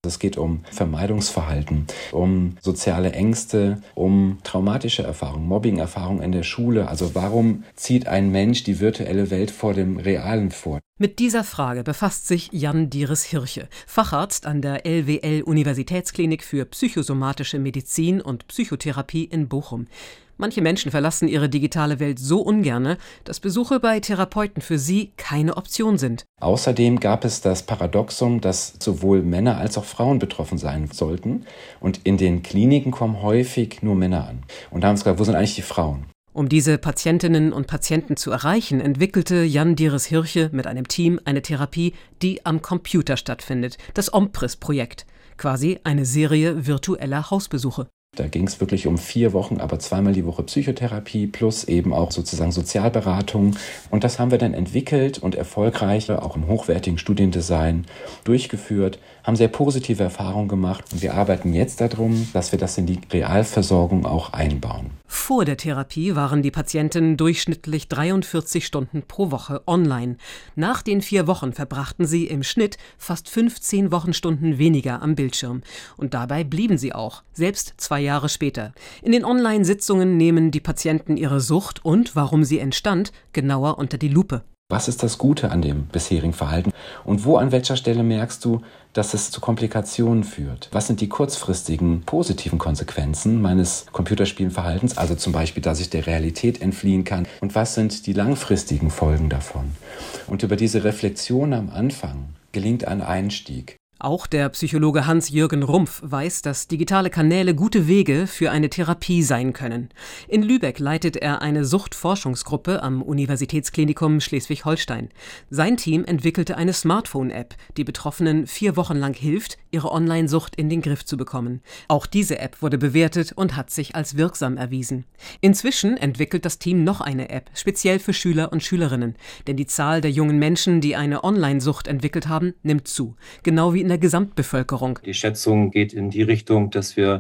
Es geht um Vermeidungsverhalten, um soziale Ängste, um traumatische Erfahrungen, Mobbing-Erfahrungen in der Schule. Also warum zieht ein Mensch die virtuelle Welt vor dem Realen vor? Mit dieser Frage befasst sich Jan Dieres-Hirche, Facharzt an der LWL-Universitätsklinik für psychosomatische Medizin und Psychotherapie in Bochum. Manche Menschen verlassen ihre digitale Welt so ungerne, dass Besuche bei Therapeuten für sie keine Option sind. Außerdem gab es das Paradoxum, dass sowohl Männer als auch Frauen betroffen sein sollten. Und in den Kliniken kommen häufig nur Männer an. Und da haben wir gesagt, wo sind eigentlich die Frauen? Um diese Patientinnen und Patienten zu erreichen, entwickelte Jan Dieres-Hirche mit einem Team eine Therapie, die am Computer stattfindet, das Ompris-Projekt, quasi eine Serie virtueller Hausbesuche. Da ging es wirklich um 4 Wochen, aber 2-mal die Woche Psychotherapie plus eben auch sozusagen Sozialberatung. Und das haben wir dann entwickelt und erfolgreich auch im hochwertigen Studiendesign durchgeführt, haben sehr positive Erfahrungen gemacht. Und wir arbeiten jetzt darum, dass wir das in die Realversorgung auch einbauen. Vor der Therapie waren die Patienten durchschnittlich 43 Stunden pro Woche online. Nach den 4 Wochen verbrachten sie im Schnitt fast 15 Wochenstunden weniger am Bildschirm. Und dabei blieben sie auch, selbst 2 Jahre später. In den Online-Sitzungen nehmen die Patienten ihre Sucht und warum sie entstand, genauer unter die Lupe. Was ist das Gute an dem bisherigen Verhalten? Und wo an welcher Stelle merkst du, dass es zu Komplikationen führt? Was sind die kurzfristigen positiven Konsequenzen meines Computerspielenverhaltens? Also zum Beispiel, dass ich der Realität entfliehen kann. Und was sind die langfristigen Folgen davon? Und über diese Reflexion am Anfang gelingt ein Einstieg. Auch der Psychologe Hans-Jürgen Rumpf weiß, dass digitale Kanäle gute Wege für eine Therapie sein können. In Lübeck leitet er eine Suchtforschungsgruppe am Universitätsklinikum Schleswig-Holstein. Sein Team entwickelte eine Smartphone-App, die Betroffenen 4 Wochen lang hilft, ihre Online-Sucht in den Griff zu bekommen. Auch diese App wurde bewertet und hat sich als wirksam erwiesen. Inzwischen entwickelt das Team noch eine App, speziell für Schüler und Schülerinnen. Denn die Zahl der jungen Menschen, die eine Online-Sucht entwickelt haben, nimmt zu. Genau wie in der Gesamtbevölkerung. Die Schätzung geht in die Richtung, dass wir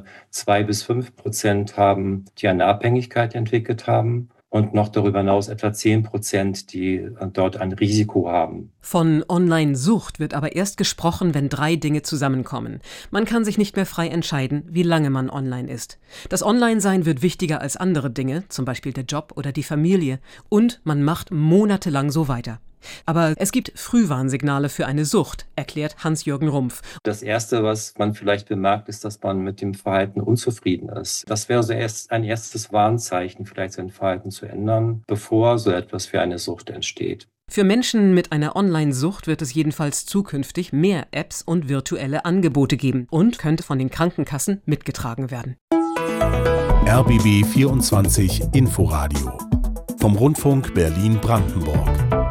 2-5% haben, die eine Abhängigkeit entwickelt haben und noch darüber hinaus etwa 10%, die dort ein Risiko haben. Von Online-Sucht wird aber erst gesprochen, wenn 3 Dinge zusammenkommen. Man kann sich nicht mehr frei entscheiden, wie lange man online ist. Das Online-Sein wird wichtiger als andere Dinge, zum Beispiel der Job oder die Familie. Und man macht monatelang so weiter. Aber es gibt Frühwarnsignale für eine Sucht, erklärt Hans-Jürgen Rumpf. Das Erste, was man vielleicht bemerkt, ist, dass man mit dem Verhalten unzufrieden ist. Das wäre so ein erstes Warnzeichen, vielleicht sein Verhalten zu ändern, bevor so etwas wie eine Sucht entsteht. Für Menschen mit einer Online-Sucht wird es jedenfalls zukünftig mehr Apps und virtuelle Angebote geben und könnte von den Krankenkassen mitgetragen werden. RBB 24 Inforadio vom Rundfunk Berlin-Brandenburg.